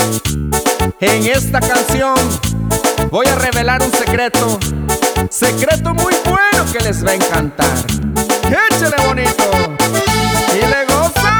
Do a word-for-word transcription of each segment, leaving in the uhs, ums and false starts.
En esta canción voy a revelar un secreto, secreto muy bueno que les va a encantar. Échale bonito y le goza.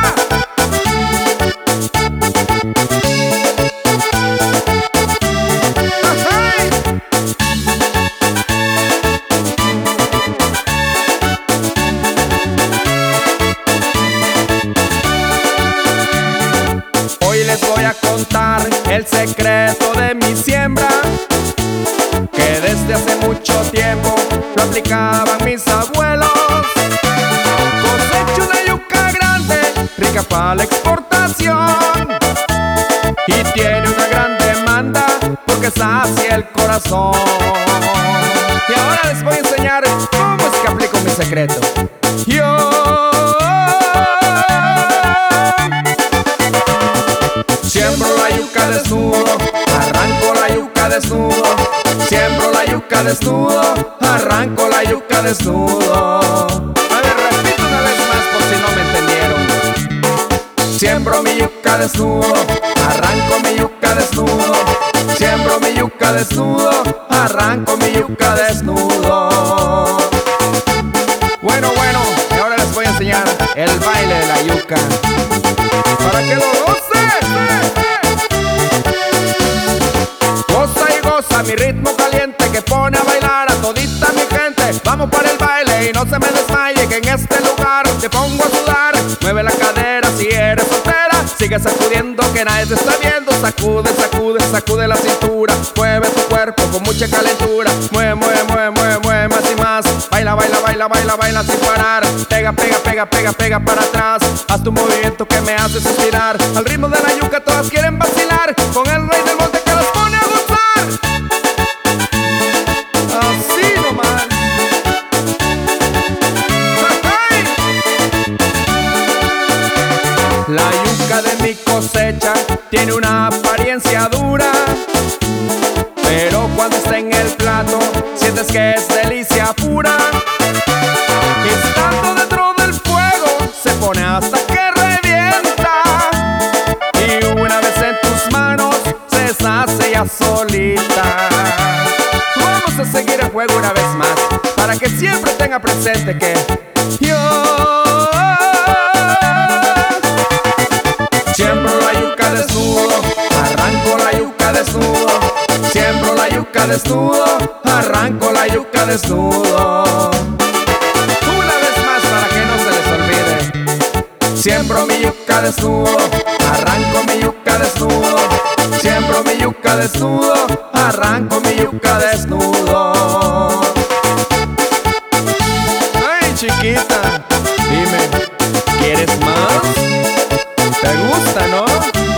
Hoy les voy a contar el secreto de mi siembra, que desde hace mucho tiempo lo aplicaban mis abuelos. Cosecho una yuca grande, rica para la exportación, y tiene una gran demanda porque sacia el corazón. Y ahora les voy a enseñar cómo es que aplico mi secreto. Yo siembro la yuca desnudo, arranco la yuca desnudo. Siembro la yuca desnudo, arranco la yuca desnudo. A ver, repito una vez más por si no me entendieron. Siembro mi yuca desnudo, arranco mi yuca desnudo. Siembro mi yuca desnudo, arranco mi yuca desnudo. Bueno, bueno, y ahora les voy a enseñar el baile de la yuca, para que lo gocen. Goza y goza mi ritmo caliente que pone a bailar a todita mi gente. Vamos para el baile y no se me desmaye, que en este lugar te pongo a sudar. Mueve la cadera si eres soltera, sigue sacudiendo que nadie te está viendo. Sacude, sacude, sacude la cintura, mueve tu cuerpo con mucha calentura. Mueve, mueve, mueve, mueve, mueve más y más. Baila, baila, baila, baila, baila sin parar. Pega, pega, pega, pega, pega para atrás. Haz tu movimiento que me hace suspirar. Al ritmo de la yuca todas quieren vacilar, con el rey del monte que los pone a gozar. Así nomás. La yuca de mi cosecha tiene una apariencia dura, pero cuando está en el plato sientes que es delicia pura. Estando dentro del fuego se pone hasta que revienta, y una vez en tus manos se deshace ya solita. Vamos a seguir el juego una vez más, para que siempre tenga presente que yo siembro la yuca desnudo, arranco la yuca desnudo. Siembro la yuca desnudo, arranco la yuca desnudo. Una vez más para que no se les olvide. Siembro mi yuca desnudo, arranco mi yuca desnudo. Siembro mi yuca desnudo, arranco mi yuca desnudo. Ay, chiquita, dime, ¿quieres más? ¿Te gusta, no?